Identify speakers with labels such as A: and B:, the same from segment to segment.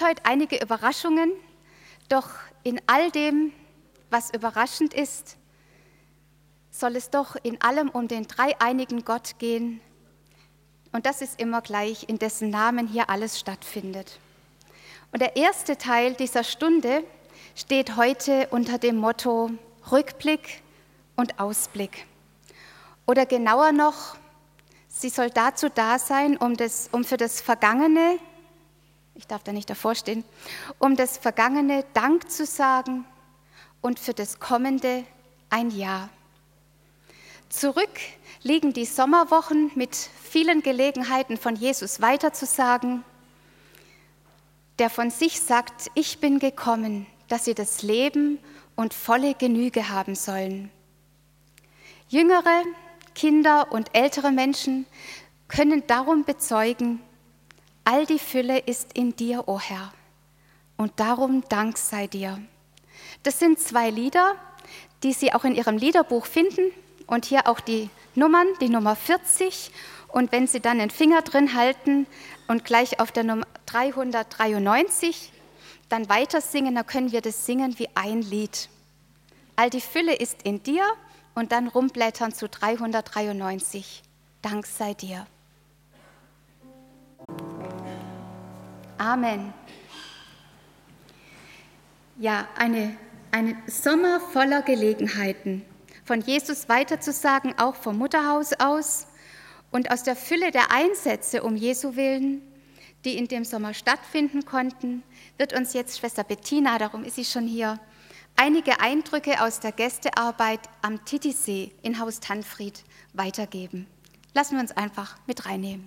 A: heute einige Überraschungen, doch in all dem, was überraschend ist, soll es doch in allem um den dreieinigen Gott gehen. Und das ist immer gleich, in dessen Namen hier alles stattfindet. Und der erste Teil dieser Stunde steht heute unter dem Motto Rückblick und Ausblick. Oder genauer noch, sie soll dazu da sein, um für das Vergangene, ich darf da nicht davor stehen, um das Vergangene Dank zu sagen und für das Kommende ein Ja. Zurück liegen die Sommerwochen mit vielen Gelegenheiten von Jesus weiterzusagen, der von sich sagt, ich bin gekommen, dass sie das Leben und volle Genüge haben sollen. Jüngere, Kinder und ältere Menschen können darum bezeugen, all die Fülle ist in dir, o Herr, und darum Dank sei dir. Das sind 2 Lieder, die Sie auch in Ihrem Liederbuch finden und hier auch die Nummern, die Nummer 40, und wenn Sie dann den Finger drin halten und gleich auf der Nummer 393 dann weiter singen, dann können wir das singen wie ein Lied. All die Fülle ist in dir und dann rumblättern zu 393. Dank sei dir. Amen. Ja, ein Sommer voller Gelegenheiten, von Jesus weiterzusagen, auch vom Mutterhaus aus und aus der Fülle der Einsätze um Jesu Willen, die in dem Sommer stattfinden konnten, wird uns jetzt Schwester Bettina, darum ist sie schon hier, einige Eindrücke aus der Gästearbeit am Titisee in Haus Tanfried weitergeben. Lassen wir uns einfach mit reinnehmen.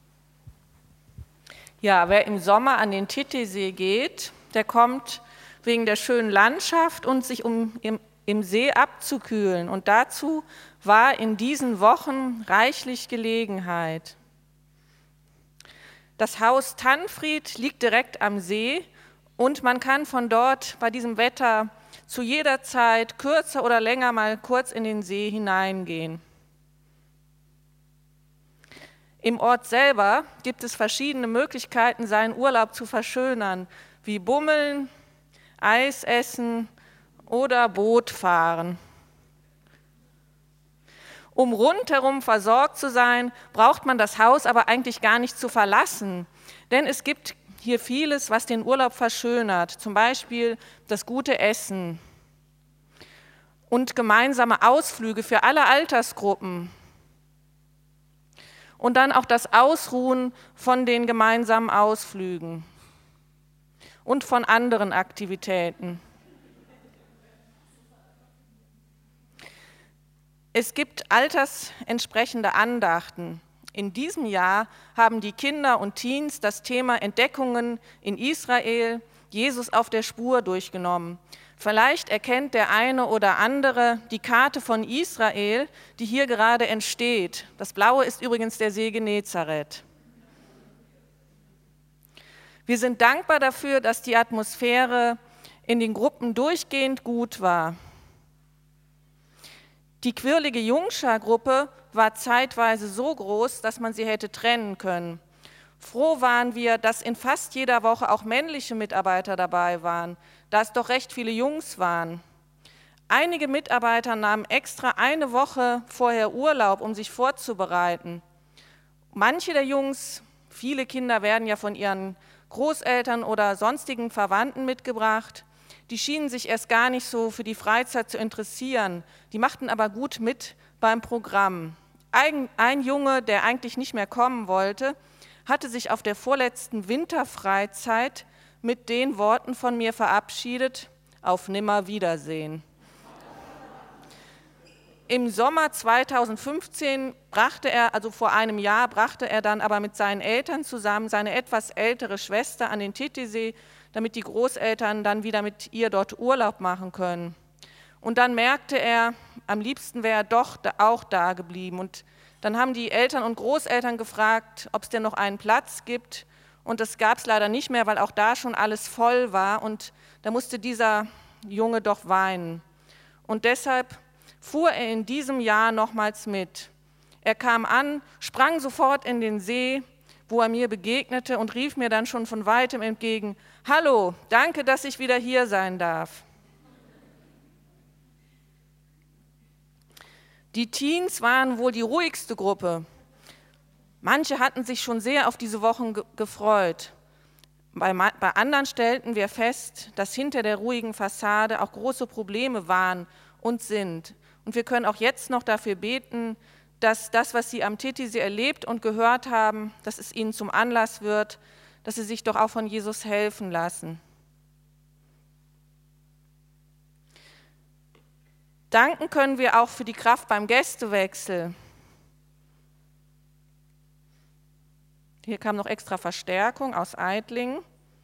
B: Ja, wer im Sommer an den Titisee geht, der kommt wegen der schönen Landschaft und sich im See abzukühlen. Und dazu war in diesen Wochen reichlich Gelegenheit. Das Haus Tanfried liegt direkt am See und man kann von dort bei diesem Wetter zu jeder Zeit kürzer oder länger mal kurz in den See hineingehen. Im Ort selber gibt es verschiedene Möglichkeiten, seinen Urlaub zu verschönern, wie Bummeln, Eis essen oder Boot fahren. Um rundherum versorgt zu sein, braucht man das Haus aber eigentlich gar nicht zu verlassen, denn es gibt hier vieles, was den Urlaub verschönert, zum Beispiel das gute Essen und gemeinsame Ausflüge für alle Altersgruppen. Und dann auch das Ausruhen von den gemeinsamen Ausflügen und von anderen Aktivitäten. Es gibt altersentsprechende Andachten. In diesem Jahr haben die Kinder und Teens das Thema Entdeckungen in Israel, Jesus auf der Spur durchgenommen. Vielleicht erkennt der eine oder andere die Karte von Israel, die hier gerade entsteht. Das Blaue ist übrigens der See Genezareth. Wir sind dankbar dafür, dass die Atmosphäre in den Gruppen durchgehend gut war. Die quirlige Jungschar-Gruppe war zeitweise so groß, dass man sie hätte trennen können. Froh waren wir, dass in fast jeder Woche auch männliche Mitarbeiter dabei waren, da es doch recht viele Jungs waren. Einige Mitarbeiter nahmen extra eine Woche vorher Urlaub, um sich vorzubereiten. Manche der Jungs, viele Kinder werden ja von ihren Großeltern oder sonstigen Verwandten mitgebracht, die schienen sich erst gar nicht so für die Freizeit zu interessieren, die machten aber gut mit beim Programm. Ein Junge, der eigentlich nicht mehr kommen wollte, hatte sich auf der vorletzten Winterfreizeit mit den Worten von mir verabschiedet: Auf Nimmerwiedersehen. Im Sommer 2015 vor einem Jahr, brachte er dann aber mit seinen Eltern zusammen seine etwas ältere Schwester an den Titisee, damit die Großeltern dann wieder mit ihr dort Urlaub machen können. Und dann merkte er, am liebsten wäre er doch auch da geblieben. Und dann haben die Eltern und Großeltern gefragt, ob es denn noch einen Platz gibt. Und das gab es leider nicht mehr, weil auch da schon alles voll war. Und da musste dieser Junge doch weinen. Und deshalb fuhr er in diesem Jahr nochmals mit. Er kam an, sprang sofort in den See, wo er mir begegnete und rief mir dann schon von weitem entgegen: Hallo, danke, dass ich wieder hier sein darf. Die Teens waren wohl die ruhigste Gruppe. Manche hatten sich schon sehr auf diese Wochen gefreut. Bei anderen stellten wir fest, dass hinter der ruhigen Fassade auch große Probleme waren und sind. Und wir können auch jetzt noch dafür beten, dass das, was sie am Titisee erlebt und gehört haben, dass es ihnen zum Anlass wird, dass sie sich doch auch von Jesus helfen lassen. Danken können wir auch für die Kraft beim Gästewechsel. Hier kam noch extra Verstärkung aus Eitlingen.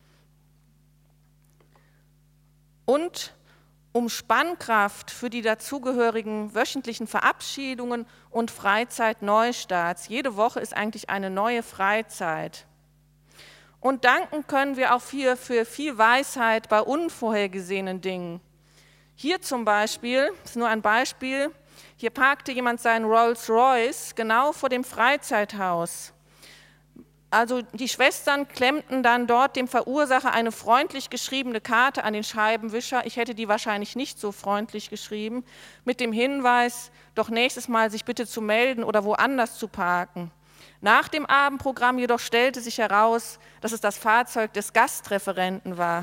B: Und um Spannkraft für die dazugehörigen wöchentlichen Verabschiedungen und Freizeitneustarts. Jede Woche ist eigentlich eine neue Freizeit. Und danken können wir auch für viel Weisheit bei unvorhergesehenen Dingen. Hier zum Beispiel, das ist nur ein Beispiel, hier parkte jemand seinen Rolls-Royce genau vor dem Freizeithaus. Also die Schwestern klemmten dann dort dem Verursacher eine freundlich geschriebene Karte an den Scheibenwischer. Ich hätte die wahrscheinlich nicht so freundlich geschrieben, mit dem Hinweis, doch nächstes Mal sich bitte zu melden oder woanders zu parken. Nach dem Abendprogramm jedoch stellte sich heraus, dass es das Fahrzeug des Gastreferenten war.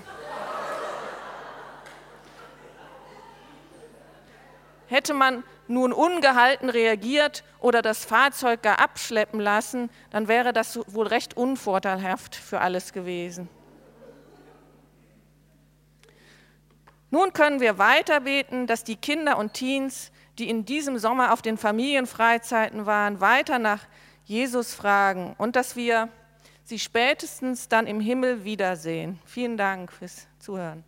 B: Hätte man nun ungehalten reagiert oder das Fahrzeug gar abschleppen lassen, dann wäre das wohl recht unvorteilhaft für alles gewesen. Nun können wir weiter beten, dass die Kinder und Teens, die in diesem Sommer auf den Familienfreizeiten waren, weiter nach Jesus fragen und dass wir sie spätestens dann im Himmel wiedersehen. Vielen Dank fürs Zuhören.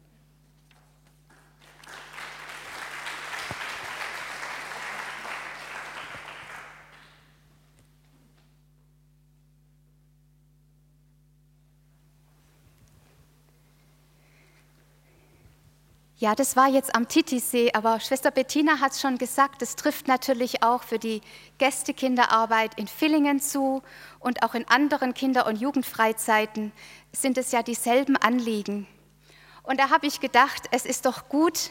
A: Ja, das war jetzt am Titisee, aber Schwester Bettina hat es schon gesagt, es trifft natürlich auch für die Gästekinderarbeit in Villingen zu und auch in anderen Kinder- und Jugendfreizeiten sind es ja dieselben Anliegen. Und da habe ich gedacht, es ist doch gut,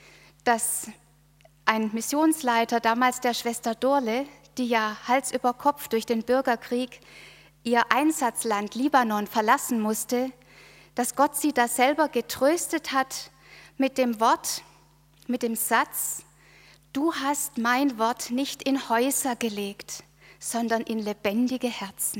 A: dass ein Missionsleiter, damals der Schwester Dorle, die ja Hals über Kopf durch den Bürgerkrieg ihr Einsatzland Libanon verlassen musste, dass Gott sie da selber getröstet hat, mit dem Wort, mit dem Satz: Du hast mein Wort nicht in Häuser gelegt, sondern in lebendige Herzen.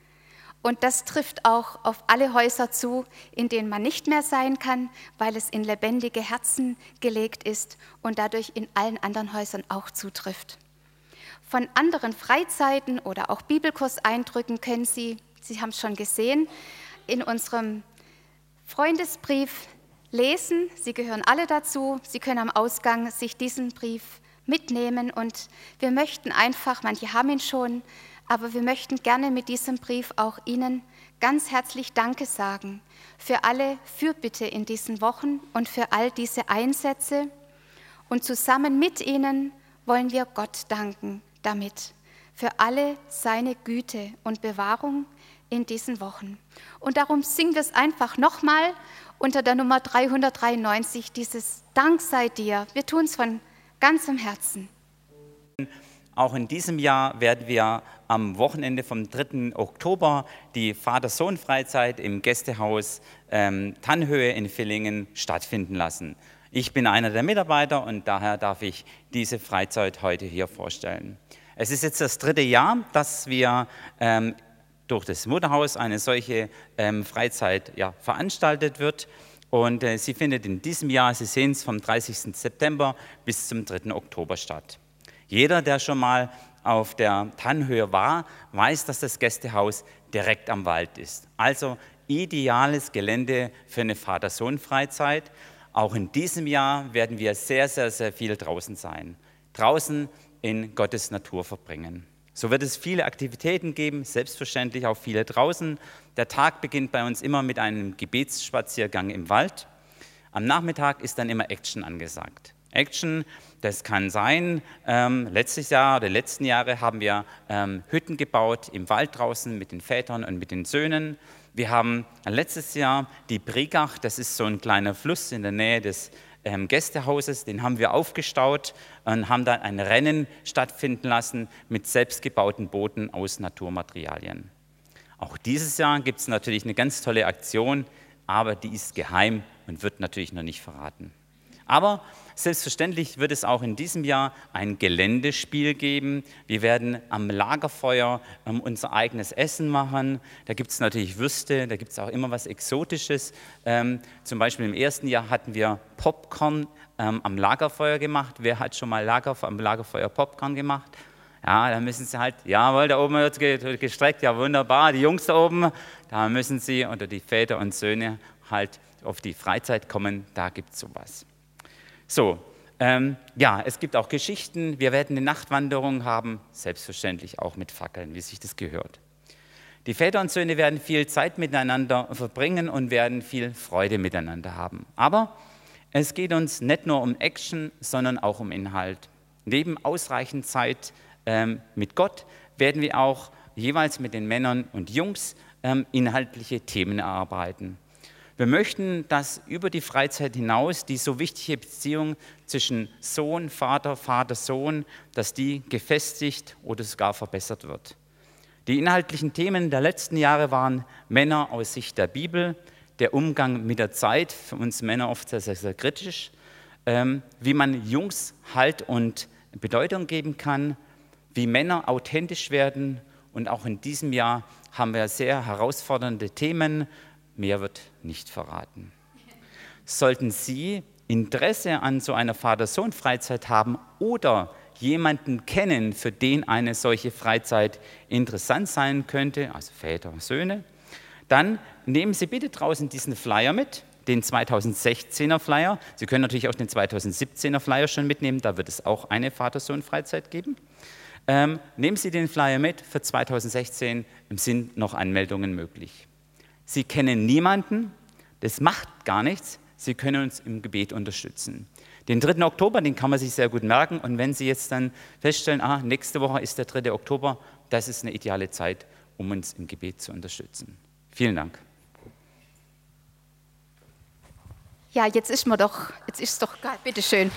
A: Und das trifft auch auf alle Häuser zu, in denen man nicht mehr sein kann, weil es in lebendige Herzen gelegt ist und dadurch in allen anderen Häusern auch zutrifft. Von anderen Freizeiten oder auch Bibelkurseindrücken können Sie haben es schon gesehen, in unserem Freundesbrief lesen. Sie gehören alle dazu. Sie können am Ausgang sich diesen Brief mitnehmen und wir möchten einfach, manche haben ihn schon, aber wir möchten gerne mit diesem Brief auch Ihnen ganz herzlich Danke sagen für alle Fürbitte in diesen Wochen und für all diese Einsätze. Und zusammen mit Ihnen wollen wir Gott danken damit, für alle seine Güte und Bewahrung in diesen Wochen. Und darum singen wir es einfach nochmal unter der Nummer 393, dieses Dank sei dir. Wir tun es von ganzem Herzen.
C: Auch in diesem Jahr werden wir am Wochenende vom 3. Oktober die Vater-Sohn-Freizeit im Gästehaus Tannhöhe in Villingen stattfinden lassen. Ich bin einer der Mitarbeiter und daher darf ich diese Freizeit heute hier vorstellen. Es ist jetzt das 3. Jahr, dass wir durch das Mutterhaus eine solche Freizeit veranstaltet wird. Und sie findet in diesem Jahr, Sie sehen es, vom 30. September bis zum 3. Oktober statt. Jeder, der schon mal auf der Tannhöhe war, weiß, dass das Gästehaus direkt am Wald ist. Also ideales Gelände für eine Vater-Sohn-Freizeit. Auch in diesem Jahr werden wir sehr, sehr, sehr viel draußen sein. Draußen in Gottes Natur verbringen. So wird es viele Aktivitäten geben, selbstverständlich auch viele draußen. Der Tag beginnt bei uns immer mit einem Gebetsspaziergang im Wald. Am Nachmittag ist dann immer Action angesagt. Action. Das kann sein, letztes Jahr oder letzten Jahre haben wir Hütten gebaut im Wald draußen mit den Vätern und mit den Söhnen. Wir haben letztes Jahr die Brigach, das ist so ein kleiner Fluss in der Nähe des Gästehauses, den haben wir aufgestaut und haben dann ein Rennen stattfinden lassen mit selbstgebauten Booten aus Naturmaterialien. Auch dieses Jahr gibt es natürlich eine ganz tolle Aktion, aber die ist geheim und wird natürlich noch nicht verraten. Aber selbstverständlich wird es auch in diesem Jahr ein Geländespiel geben. Wir werden am Lagerfeuer unser eigenes Essen machen. Da gibt es natürlich Würste, da gibt es auch immer was Exotisches. Zum Beispiel im ersten Jahr hatten wir Popcorn am Lagerfeuer gemacht. Wer hat schon mal am Lagerfeuer Popcorn gemacht? Ja, da müssen Sie halt, jawohl, da oben wird gestreckt, ja wunderbar, die Jungs da oben, da müssen Sie oder die Väter und Söhne halt auf die Freizeit kommen, da gibt es sowas. So, es gibt auch Geschichten, wir werden eine Nachtwanderung haben, selbstverständlich auch mit Fackeln, wie sich das gehört. Die Väter und Söhne werden viel Zeit miteinander verbringen und werden viel Freude miteinander haben. Aber es geht uns nicht nur um Action, sondern auch um Inhalt. Neben ausreichend Zeit mit Gott werden wir auch jeweils mit den Männern und Jungs inhaltliche Themen erarbeiten. Wir möchten, dass über die Freizeit hinaus die so wichtige Beziehung zwischen Sohn, Vater, Vater, Sohn, dass die gefestigt oder sogar verbessert wird. Die inhaltlichen Themen der letzten Jahre waren Männer aus Sicht der Bibel, der Umgang mit der Zeit, für uns Männer oft sehr, sehr, sehr kritisch, wie man Jungs Halt und Bedeutung geben kann, wie Männer authentisch werden, und auch in diesem Jahr haben wir sehr herausfordernde Themen. Mehr wird nicht verraten. Sollten Sie Interesse an so einer Vater-Sohn-Freizeit haben oder jemanden kennen, für den eine solche Freizeit interessant sein könnte, also Väter und Söhne, dann nehmen Sie bitte draußen diesen Flyer mit, den 2016er Flyer. Sie können natürlich auch den 2017er Flyer schon mitnehmen, da wird es auch eine Vater-Sohn-Freizeit geben. Nehmen Sie den Flyer mit, für 2016 sind noch Anmeldungen möglich. Sie kennen niemanden, das macht gar nichts, Sie können uns im Gebet unterstützen. Den 3. Oktober, den kann man sich sehr gut merken, und wenn Sie jetzt dann feststellen, nächste Woche ist der 3. Oktober, das ist eine ideale Zeit, um uns im Gebet zu unterstützen. Vielen Dank.
A: Ja, jetzt ist es doch geil, bitteschön.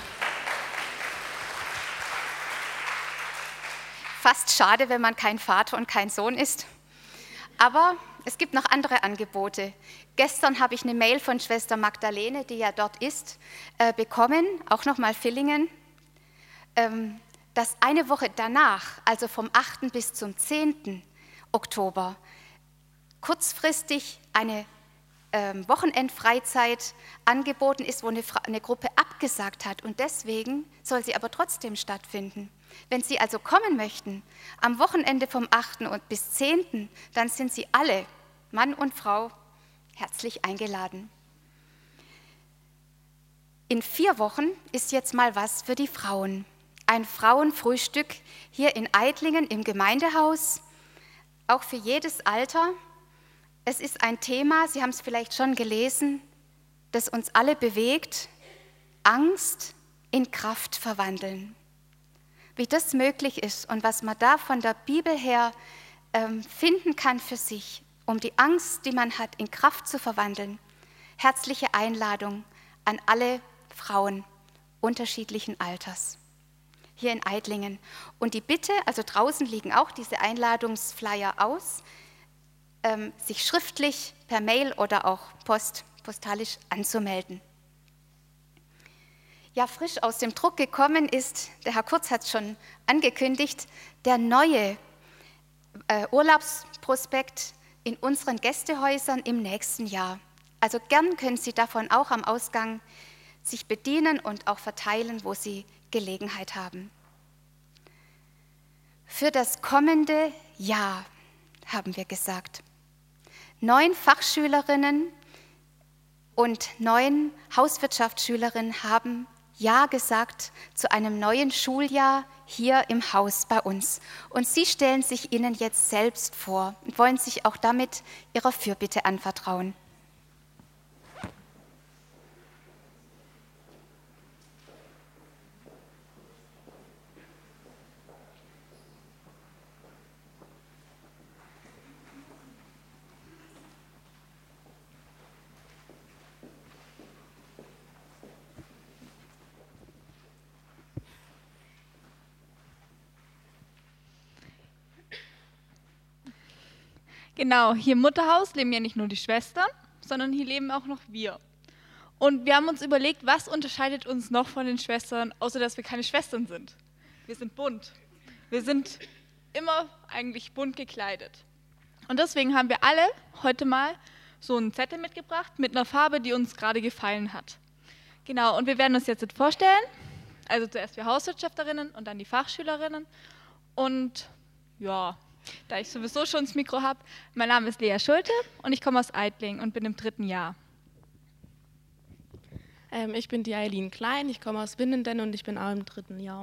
A: Fast schade, wenn man kein Vater und kein Sohn ist. Aber es gibt noch andere Angebote. Gestern habe ich eine Mail von Schwester Magdalene, die ja dort ist, bekommen, auch nochmal Villingen, dass eine Woche danach, also vom 8. bis zum 10. Oktober, kurzfristig eine Wochenendfreizeit angeboten ist, wo eine Gruppe abgesagt hat, und deswegen soll sie aber trotzdem stattfinden. Wenn Sie also kommen möchten, am Wochenende vom 8. bis 10., dann sind Sie alle, Mann und Frau, herzlich eingeladen. In 4 Wochen ist jetzt mal was für die Frauen. Ein Frauenfrühstück hier in Eidlingen im Gemeindehaus, auch für jedes Alter. Es ist ein Thema, Sie haben es vielleicht schon gelesen, das uns alle bewegt: Angst in Kraft verwandeln. Wie das möglich ist und was man da von der Bibel her finden kann für sich, um die Angst, die man hat, in Kraft zu verwandeln. Herzliche Einladung an alle Frauen unterschiedlichen Alters hier in Eidlingen. Und die Bitte, also draußen liegen auch diese Einladungsflyer aus, sich schriftlich per Mail oder auch postalisch anzumelden. Ja, frisch aus dem Druck gekommen ist, der Herr Kurz hat es schon angekündigt, der neue Urlaubsprospekt in unseren Gästehäusern im nächsten Jahr. Also gern können Sie davon auch am Ausgang sich bedienen und auch verteilen, wo Sie Gelegenheit haben. Für das kommende Jahr haben wir gesagt, 9 Fachschülerinnen und 9 Hauswirtschaftsschülerinnen haben Ja gesagt zu einem neuen Schuljahr hier im Haus bei uns. Und sie stellen sich Ihnen jetzt selbst vor und wollen sich auch damit ihrer Fürbitte anvertrauen.
D: Genau, hier im Mutterhaus leben ja nicht nur die Schwestern, sondern hier leben auch noch wir. Und wir haben uns überlegt, was unterscheidet uns noch von den Schwestern, außer dass wir keine Schwestern sind. Wir sind bunt. Wir sind immer eigentlich bunt gekleidet. Und deswegen haben wir alle heute mal so einen Zettel mitgebracht mit einer Farbe, die uns gerade gefallen hat. Genau, und wir werden uns jetzt vorstellen. Also zuerst wir Hauswirtschafterinnen und dann die Fachschülerinnen. Und ja, da ich sowieso schon das Mikro habe, mein Name ist Lea Schulte und ich komme aus Eitling und bin im 3. Jahr.
E: Ich bin die Eileen Klein, ich komme aus Winnenden und ich bin auch im 3. Jahr.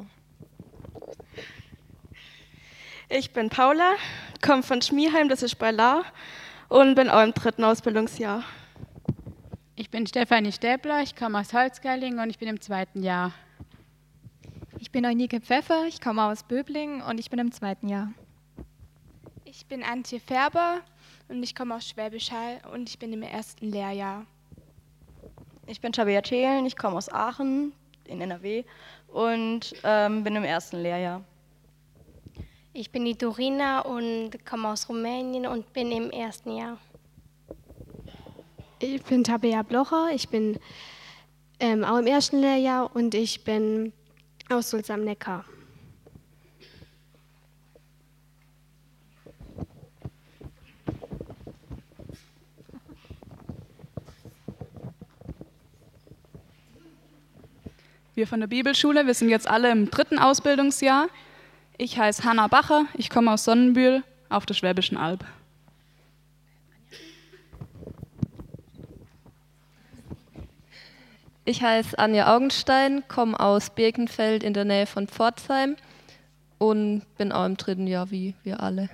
F: Ich bin Paula, komme von Schmierheim, das ist bei Lahr, und bin auch im 3. Ausbildungsjahr.
G: Ich bin Stefanie Stäbler, ich komme aus Holzgerlingen und ich bin im 2. Jahr.
H: Ich bin Eunike Pfeffer, ich komme aus Böblingen und ich bin im 2. Jahr.
I: Ich bin Antje Färber und ich komme aus Schwäbisch Hall und ich bin im 1. Lehrjahr.
J: Ich bin Tabea Thelen, ich komme aus Aachen in NRW und bin im 1. Lehrjahr.
K: Ich bin die Dorina und komme aus Rumänien und bin im 1. Jahr.
L: Ich bin Tabea Blocher, ich bin auch im 1. Lehrjahr und ich bin aus Sulz am Neckar.
M: Wir von der Bibelschule, wir sind jetzt alle im 3. Ausbildungsjahr. Ich heiße Hanna Bacher, ich komme aus Sonnenbühl auf der Schwäbischen Alb.
N: Ich heiße Anja Augenstein, komme aus Birkenfeld in der Nähe von Pforzheim und bin auch im 3. Jahr wie wir alle.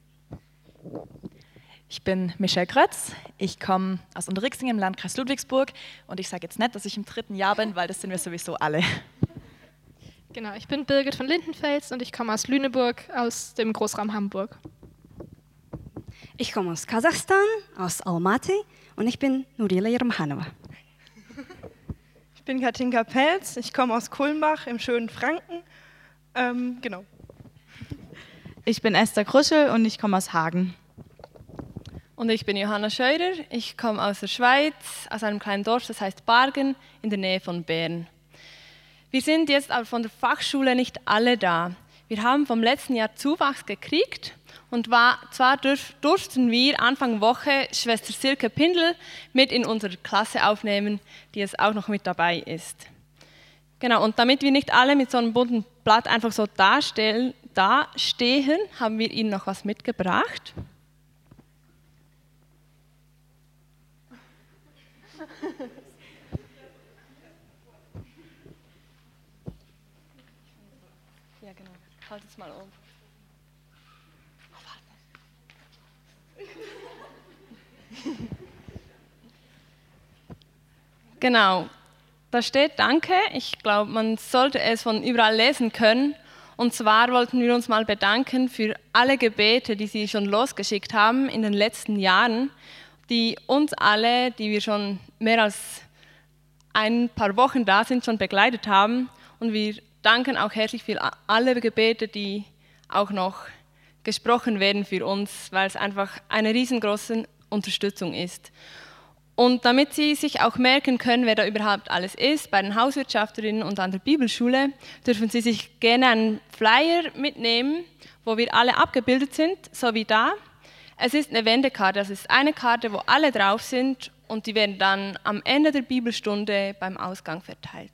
O: Ich bin Michelle Krötz, ich komme aus Unterrixing im Landkreis Ludwigsburg und ich sage jetzt nicht, dass ich im 3. Jahr bin, weil das sind wir sowieso alle.
P: Genau, ich bin Birgit von Lindenfels und ich komme aus Lüneburg, aus dem Großraum Hamburg.
Q: Ich komme aus Kasachstan, aus Almaty und ich bin Nurila Yermhanova.
R: Ich bin Katinka Pelz, ich komme aus Kulmbach im schönen Franken. Genau.
S: Ich bin Esther Kruschel und ich komme aus Hagen.
N: Und ich bin Johanna Scheurer, ich komme aus der Schweiz, aus einem kleinen Dorf, das heißt Bargen, in der Nähe von Bern. Wir sind jetzt aber von der Fachschule nicht alle da. Wir haben vom letzten Jahr Zuwachs gekriegt und zwar durften wir Anfang Woche Schwester Silke Pindl mit in unsere Klasse aufnehmen, die jetzt auch noch mit dabei ist. Genau, und damit wir nicht alle mit so einem bunten Blatt einfach so dastehen, haben wir Ihnen noch was mitgebracht. Ja, genau. Halt es mal um. Genau. Da steht Danke. Ich glaube, man sollte es von überall lesen können. Und zwar wollten wir uns mal bedanken für alle Gebete, die Sie schon losgeschickt haben in den letzten Jahren, die uns alle, die wir schon mehr als ein paar Wochen da sind, schon begleitet haben. Und wir danken auch herzlich für alle Gebete, die auch noch gesprochen werden für uns, weil es einfach eine riesengroße Unterstützung ist. Und damit Sie sich auch merken können, wer da überhaupt alles ist, bei den Hauswirtschafterinnen und an der Bibelschule, dürfen Sie sich gerne einen Flyer mitnehmen, wo wir alle abgebildet sind, so wie da. Es ist eine Wendekarte, das ist eine Karte, wo alle drauf sind und die werden dann am Ende der Bibelstunde beim Ausgang verteilt.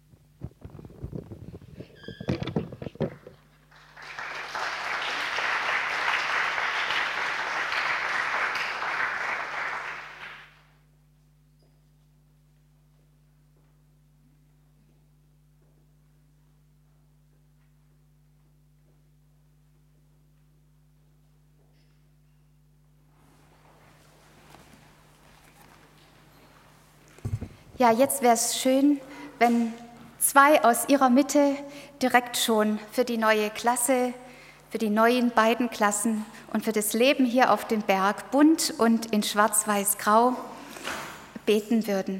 A: Ja, jetzt wäre es schön, wenn 2 aus Ihrer Mitte direkt schon für die neue Klasse, für die neuen beiden Klassen und für das Leben hier auf dem Berg bunt und in schwarz-weiß-grau beten würden.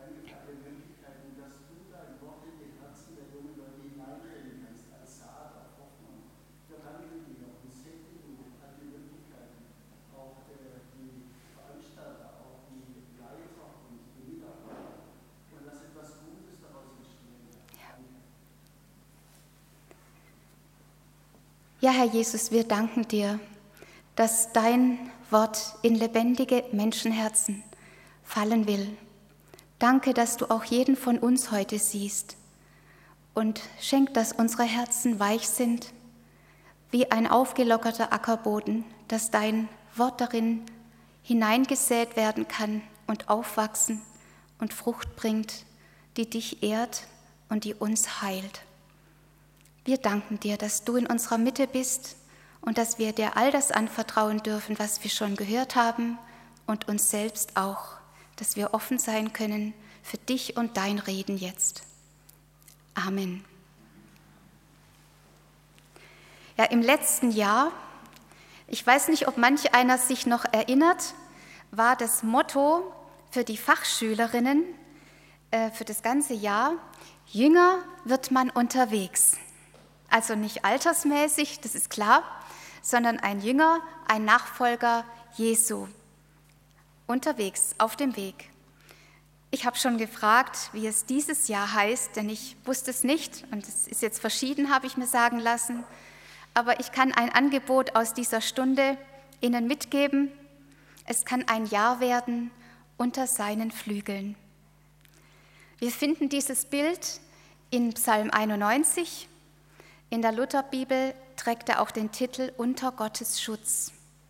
A: Ja, Herr Jesus, wir danken dir, dass dein Wort in lebendige Menschenherzen fallen will. Danke, dass du auch jeden von uns heute siehst und schenk, dass unsere Herzen weich sind, wie ein aufgelockerter Ackerboden, dass dein Wort darin hineingesät werden kann und aufwachsen und Frucht bringt, die dich ehrt und die uns heilt. Wir danken dir, dass du in unserer Mitte bist und dass wir dir all das anvertrauen dürfen, was wir schon gehört haben und uns selbst auch, dass wir offen sein können für dich und dein Reden jetzt. Amen. Ja, im letzten Jahr, ich weiß nicht, ob manch einer sich noch erinnert, war das Motto für die Fachschülerinnen für das ganze Jahr: Jünger wird man unterwegs. Also nicht altersmäßig, das ist klar, sondern ein Jünger, ein Nachfolger Jesu. Unterwegs, auf dem Weg. Ich habe schon gefragt, wie es dieses Jahr heißt, denn ich wusste es nicht und es ist jetzt verschieden, habe ich mir sagen lassen. Aber ich kann ein Angebot aus dieser Stunde Ihnen mitgeben. Es kann ein Jahr werden unter seinen Flügeln. Wir finden dieses Bild in Psalm 91. In der Lutherbibel trägt er auch den Titel Unter Gottes Schutz.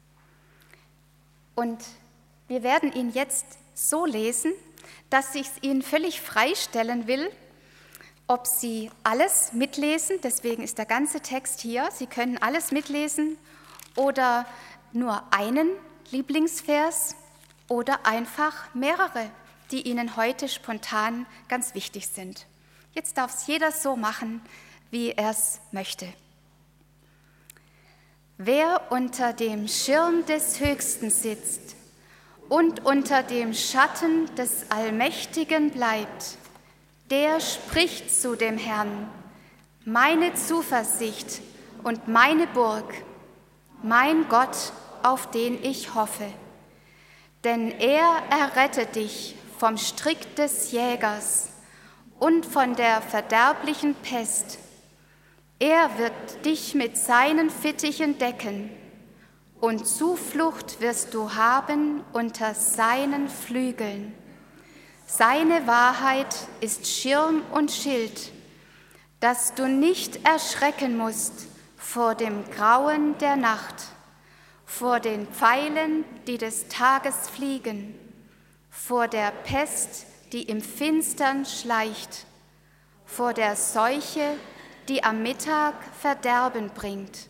A: Und wir werden ihn jetzt so lesen, dass ich es Ihnen völlig freistellen will, ob Sie alles mitlesen, deswegen ist der ganze Text hier, Sie können alles mitlesen, oder nur einen Lieblingsvers oder einfach mehrere, die Ihnen heute spontan ganz wichtig sind. Jetzt darf es jeder so machen, wie er es möchte. Wer unter dem Schirm des Höchsten sitzt und unter dem Schatten des Allmächtigen bleibt, der spricht zu dem Herrn: Meine Zuversicht und meine Burg, mein Gott, auf den ich hoffe. Denn er errettet dich vom Strick des Jägers und von der verderblichen Pest. Er wird dich mit seinen Fittichen decken, und Zuflucht wirst du haben unter seinen Flügeln. Seine Wahrheit ist Schirm und Schild, dass du nicht erschrecken musst vor dem Grauen der Nacht, vor den Pfeilen, die des Tages fliegen, vor der Pest, die im Finstern schleicht, vor der Seuche, die am Mittag Verderben bringt.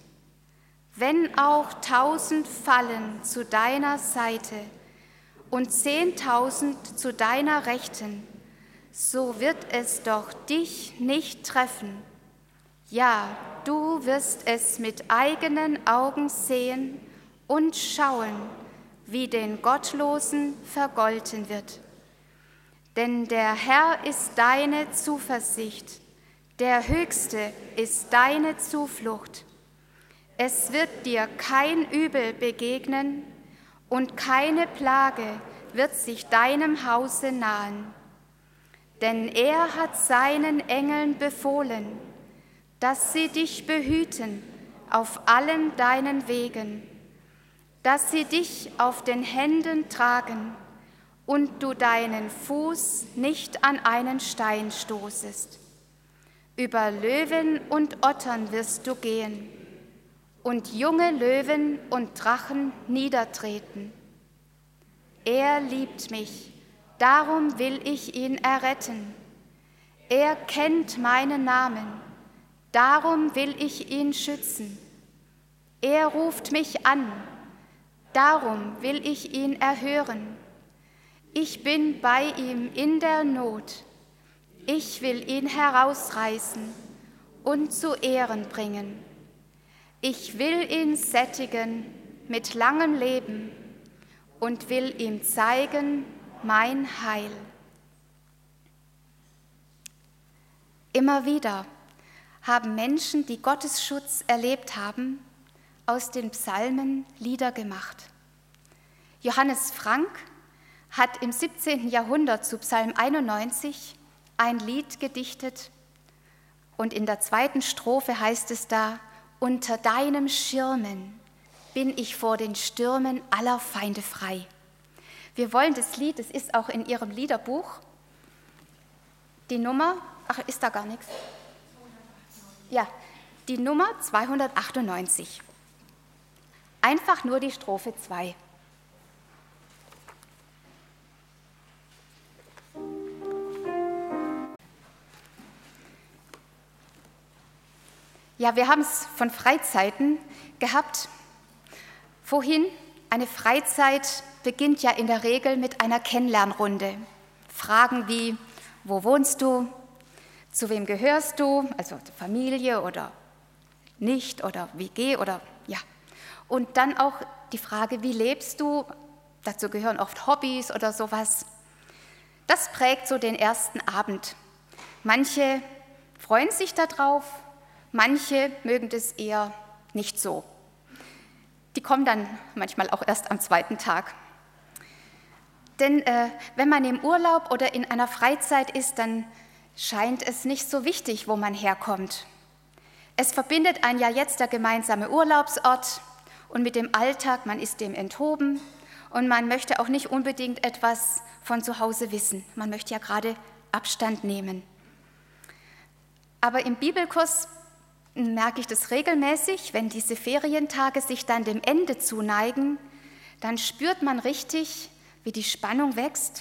A: Wenn auch 1000 fallen zu deiner Seite und 10.000 zu deiner Rechten, so wird es doch dich nicht treffen. Ja, du wirst es mit eigenen Augen sehen und schauen, wie den Gottlosen vergolten wird. Denn der Herr ist deine Zuversicht, der Höchste ist deine Zuflucht. Es wird dir kein Übel begegnen und keine Plage wird sich deinem Hause nahen. Denn er hat seinen Engeln befohlen, dass sie dich behüten auf allen deinen Wegen, dass sie dich auf den Händen tragen und du deinen Fuß nicht an einen Stein stoßest. Über Löwen und Ottern wirst du gehen und junge Löwen und Drachen niedertreten. Er liebt mich, darum will ich ihn erretten. Er kennt meinen Namen, darum will ich ihn schützen. Er ruft mich an, darum will ich ihn erhören. Ich bin bei ihm in der Not. Ich will ihn herausreißen und zu Ehren bringen. Ich will ihn sättigen mit langem Leben und will ihm zeigen mein Heil. Immer wieder haben Menschen, die Gottes Schutz erlebt haben, aus den Psalmen Lieder gemacht. Johannes Frank hat im 17. Jahrhundert zu Psalm 91 ein Lied gedichtet und in der 2. Strophe heißt es da: Unter deinem Schirmen bin ich vor den Stürmen aller Feinde frei. Wir wollen das Lied, es ist auch in Ihrem Liederbuch, die Nummer, ist da gar nichts? Ja, die Nummer 298. Einfach nur die Strophe 2. Ja, wir haben es von Freizeiten gehabt. Vorhin, eine Freizeit beginnt ja in der Regel mit einer Kennenlernrunde. Fragen wie: Wo wohnst du? Zu wem gehörst du? Also Familie oder nicht oder WG oder ja. Und dann auch die Frage: Wie lebst du? Dazu gehören oft Hobbys oder sowas. Das prägt so den ersten Abend. Manche freuen sich darauf, manche mögen das eher nicht so. Die kommen dann manchmal auch erst am zweiten Tag. Denn wenn man im Urlaub oder in einer Freizeit ist, dann scheint es nicht so wichtig, wo man herkommt. Es verbindet einen ja jetzt der gemeinsame Urlaubsort und mit dem Alltag, man ist dem enthoben und man möchte auch nicht unbedingt etwas von zu Hause wissen. Man möchte ja gerade Abstand nehmen. Aber im Bibelkurs merke ich das regelmäßig, wenn diese Ferientage sich dann dem Ende zuneigen, dann spürt man richtig, wie die Spannung wächst.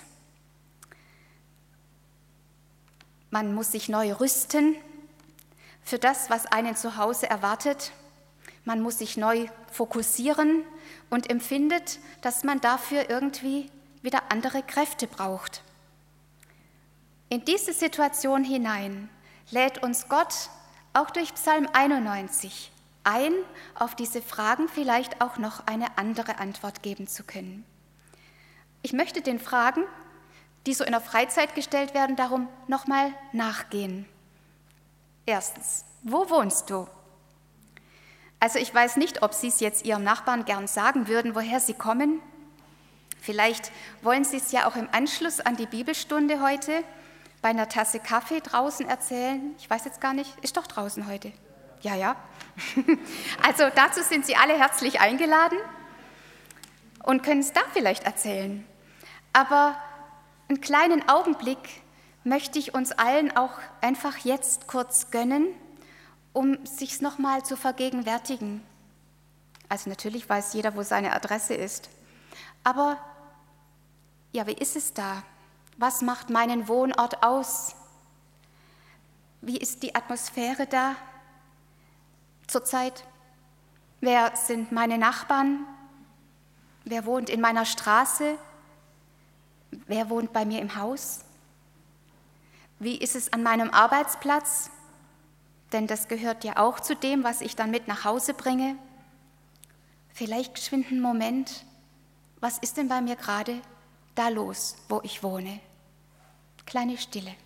A: Man muss sich neu rüsten für das, was einen zu Hause erwartet. Man muss sich neu fokussieren und empfindet, dass man dafür irgendwie wieder andere Kräfte braucht. In diese Situation hinein lädt uns Gott auch durch Psalm 91 ein, auf diese Fragen vielleicht auch noch eine andere Antwort geben zu können. Ich möchte den Fragen, die so in der Freizeit gestellt werden, darum nochmal nachgehen. Erstens, wo wohnst du? Also ich weiß nicht, ob Sie es jetzt Ihrem Nachbarn gern sagen würden, woher Sie kommen. Vielleicht wollen Sie es ja auch im Anschluss an die Bibelstunde heute bei einer Tasse Kaffee draußen erzählen. Ich weiß jetzt gar nicht, ist doch draußen heute. Ja. Also dazu sind Sie alle herzlich eingeladen und können es da vielleicht erzählen. Aber einen kleinen Augenblick möchte ich uns allen auch einfach jetzt kurz gönnen, um sich's nochmal zu vergegenwärtigen. Also natürlich weiß jeder, wo seine Adresse ist. Aber ja, wie ist es da? Was macht meinen Wohnort aus? Wie ist die Atmosphäre da zurzeit? Wer sind meine Nachbarn? Wer wohnt in meiner Straße? Wer wohnt bei mir im Haus? Wie ist es an meinem Arbeitsplatz? Denn das gehört ja auch zu dem, was ich dann mit nach Hause bringe. Vielleicht geschwind einen Moment. Was ist denn bei mir gerade da los, wo ich wohne? Kleine Stille.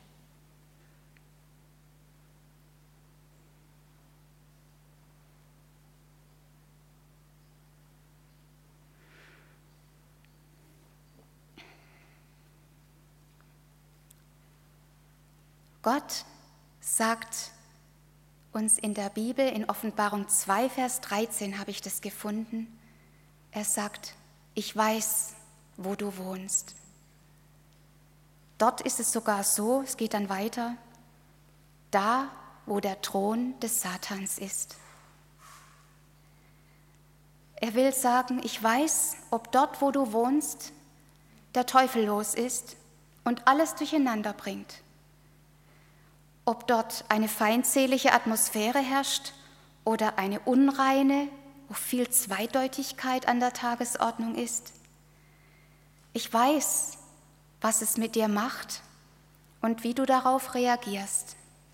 A: Gott sagt uns in der Bibel, in Offenbarung 2, Vers 13 habe ich das gefunden. Er sagt: Ich weiß, wo du wohnst. Dort ist es sogar so, es geht dann weiter, da, wo der Thron des Satans ist. Er will sagen: Ich weiß, ob dort, wo du wohnst, der Teufel los ist und alles durcheinander bringt. Ob dort eine feindselige Atmosphäre herrscht oder eine unreine, wo viel Zweideutigkeit an der Tagesordnung ist. Ich weiß, was es mit dir macht und wie du darauf reagierst.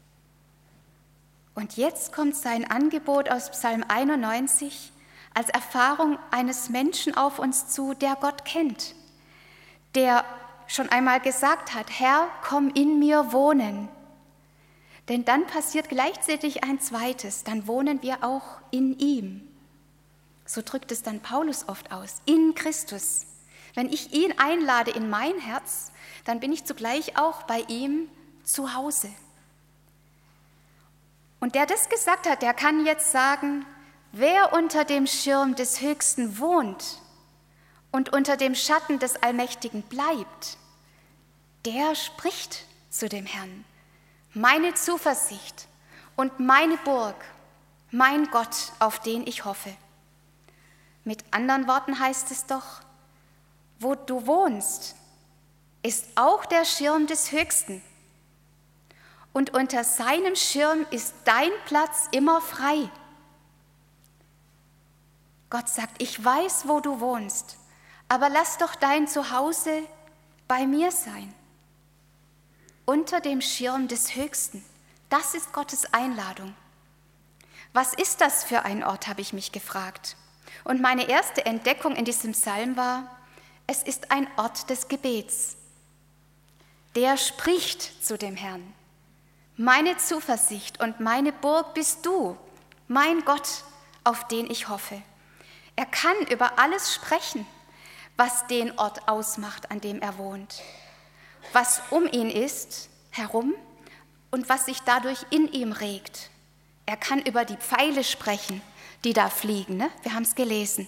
A: Und jetzt kommt sein Angebot aus Psalm 91 als Erfahrung eines Menschen auf uns zu, der Gott kennt, der schon einmal gesagt hat: Herr, komm in mir wohnen. Denn dann passiert gleichzeitig ein zweites, dann wohnen wir auch in ihm. So drückt es dann Paulus oft aus, in Christus. Wenn ich ihn einlade in mein Herz, dann bin ich zugleich auch bei ihm zu Hause. Und der das gesagt hat, der kann jetzt sagen, wer unter dem Schirm des Höchsten wohnt und unter dem Schatten des Allmächtigen bleibt, der spricht zu dem Herrn. Meine Zuversicht und meine Burg, mein Gott, auf den ich hoffe. Mit anderen Worten heißt es doch, wo du wohnst, ist auch der Schirm des Höchsten. Und unter seinem Schirm ist dein Platz immer frei. Gott sagt, ich weiß, wo du wohnst, aber lass doch dein Zuhause bei mir sein. Unter dem Schirm des Höchsten. Das ist Gottes Einladung. Was ist das für ein Ort, habe ich mich gefragt. Und meine erste Entdeckung in diesem Psalm war, es ist ein Ort des Gebets. Der spricht zu dem Herrn. Meine Zuversicht und meine Burg bist du, mein Gott, auf den ich hoffe. Er kann über alles sprechen, was den Ort ausmacht, an dem er wohnt. Was um ihn ist, herum, und was sich dadurch in ihm regt. Er kann über die Pfeile sprechen, die da fliegen, ne? Wir haben es gelesen.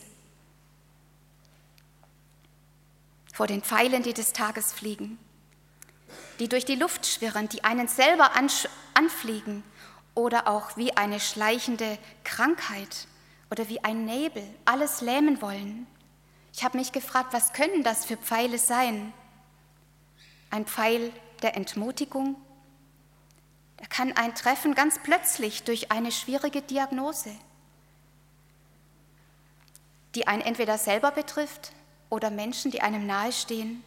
A: Vor den Pfeilen, die des Tages fliegen, die durch die Luft schwirren, die einen selber anfliegen oder auch wie eine schleichende Krankheit oder wie ein Nebel alles lähmen wollen. Ich habe mich gefragt, was können das für Pfeile sein? Ein Pfeil der Entmutigung? Da kann ein Treffen ganz plötzlich durch eine schwierige Diagnose, die einen entweder selber betrifft oder Menschen, die einem nahestehen.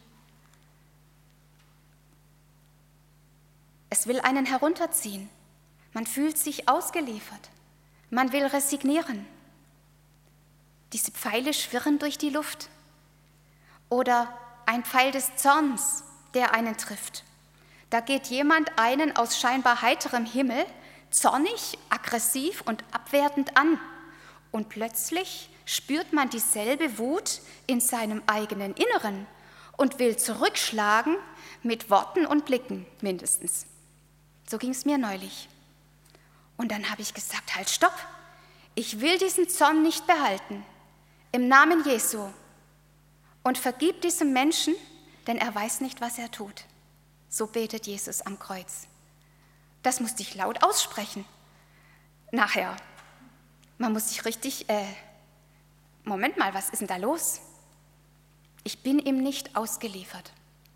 A: Es will einen herunterziehen. Man fühlt sich ausgeliefert. Man will resignieren. Diese Pfeile schwirren durch die Luft. Oder ein Pfeil des Zorns, der einen trifft. Da geht jemand einen aus scheinbar heiterem Himmel zornig, aggressiv und abwertend an. Und plötzlich spürt man dieselbe Wut in seinem eigenen Inneren und will zurückschlagen mit Worten und Blicken mindestens. So ging es mir neulich. Und dann habe ich gesagt, halt, stopp, ich will diesen Zorn nicht behalten. Im Namen Jesu. Und vergib diesem Menschen, denn er weiß nicht, was er tut. So betet Jesus am Kreuz. Das musste ich laut aussprechen. Nachher. Man muss sich richtig, Moment mal, was ist denn da los? Ich bin ihm nicht ausgeliefert.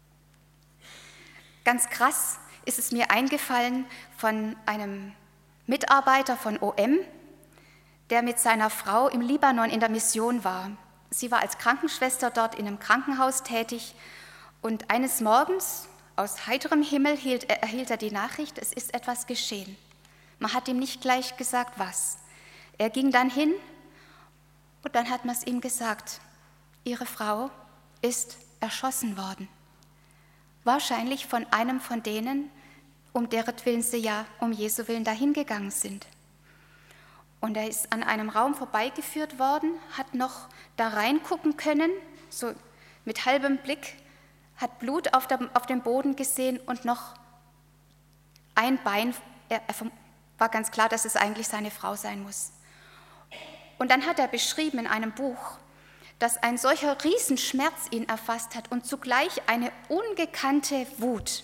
A: Ganz krass ist es mir eingefallen von einem Mitarbeiter von OM, der mit seiner Frau im Libanon in der Mission war. Sie war als Krankenschwester dort in einem Krankenhaus tätig und eines Morgens aus heiterem Himmel erhielt er die Nachricht, es ist etwas geschehen. Man hat ihm nicht gleich gesagt, was. Er ging dann hin und dann hat man es ihm gesagt, Ihre Frau ist erschossen worden. Wahrscheinlich von einem von denen, um deretwillen sie ja um Jesu Willen dahin gegangen sind. Und er ist an einem Raum vorbeigeführt worden, hat noch da reingucken können, so mit halbem Blick, hat Blut auf dem Boden gesehen und noch ein Bein. Er war ganz klar, dass es eigentlich seine Frau sein muss. Und dann hat er beschrieben in einem Buch, dass ein solcher Riesenschmerz ihn erfasst hat und zugleich eine ungekannte Wut.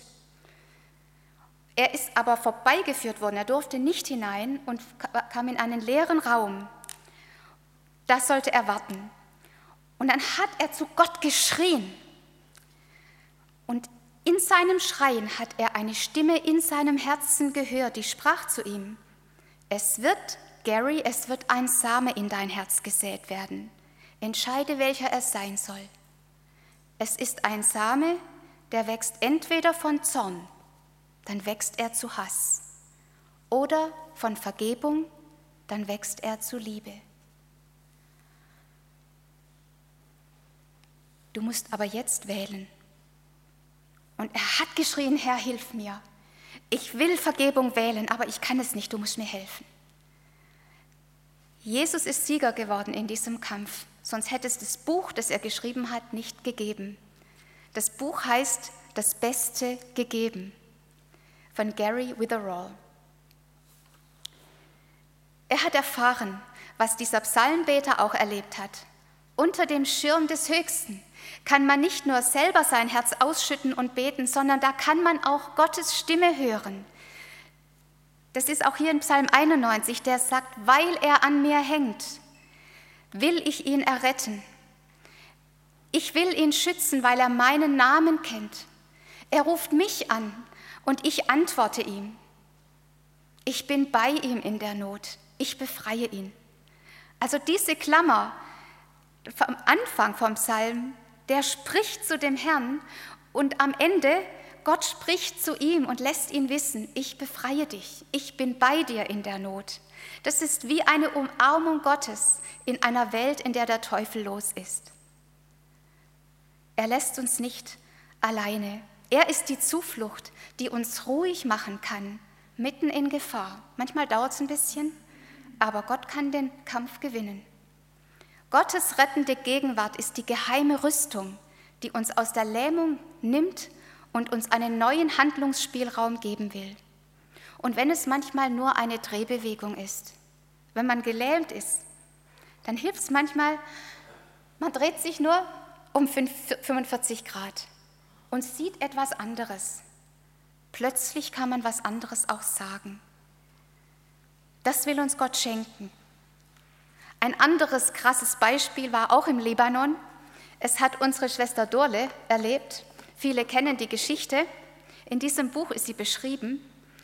A: Er ist aber vorbeigeführt worden, er durfte nicht hinein und kam in einen leeren Raum. Da sollte er warten. Und dann hat er zu Gott geschrien. Und in seinem Schreien hat er eine Stimme in seinem Herzen gehört, die sprach zu ihm, es wird ein Same in dein Herz gesät werden. Entscheide, welcher es sein soll. Es ist ein Same, der wächst entweder von Zorn, dann wächst er zu Hass, oder von Vergebung, dann wächst er zu Liebe. Du musst aber jetzt wählen. Und er hat geschrien, Herr, hilf mir. Ich will Vergebung wählen, aber ich kann es nicht, du musst mir helfen. Jesus ist Sieger geworden in diesem Kampf, sonst hätte es das Buch, das er geschrieben hat, nicht gegeben. Das Buch heißt Das Beste gegeben von Gary Witherall. Er hat erfahren, was dieser Psalmbeter auch erlebt hat. Unter dem Schirm des Höchsten kann man nicht nur selber sein Herz ausschütten und beten, sondern da kann man auch Gottes Stimme hören. Das ist auch hier in Psalm 91, der sagt, weil er an mir hängt, will ich ihn erretten. Ich will ihn schützen, weil er meinen Namen kennt. Er ruft mich an und ich antworte ihm. Ich bin bei ihm in der Not. Ich befreie ihn. Also diese Klammer vom Anfang vom Psalm, der spricht zu dem Herrn und am Ende, Gott spricht zu ihm und lässt ihn wissen, ich befreie dich, ich bin bei dir in der Not. Das ist wie eine Umarmung Gottes in einer Welt, in der der Teufel los ist. Er lässt uns nicht alleine. Er ist die Zuflucht, die uns ruhig machen kann, mitten in Gefahr. Manchmal dauert es ein bisschen, aber Gott kann den Kampf gewinnen. Gottes rettende Gegenwart ist die geheime Rüstung, die uns aus der Lähmung nimmt und uns einen neuen Handlungsspielraum geben will. Und wenn es manchmal nur eine Drehbewegung ist, wenn man gelähmt ist, dann hilft es manchmal, man dreht sich nur um 45 Grad und sieht etwas anderes. Plötzlich kann man was anderes auch sagen. Das will uns Gott schenken. Ein anderes krasses Beispiel war auch im Libanon. Es hat unsere Schwester Dorle erlebt. Viele kennen die Geschichte. In diesem Buch ist sie beschrieben.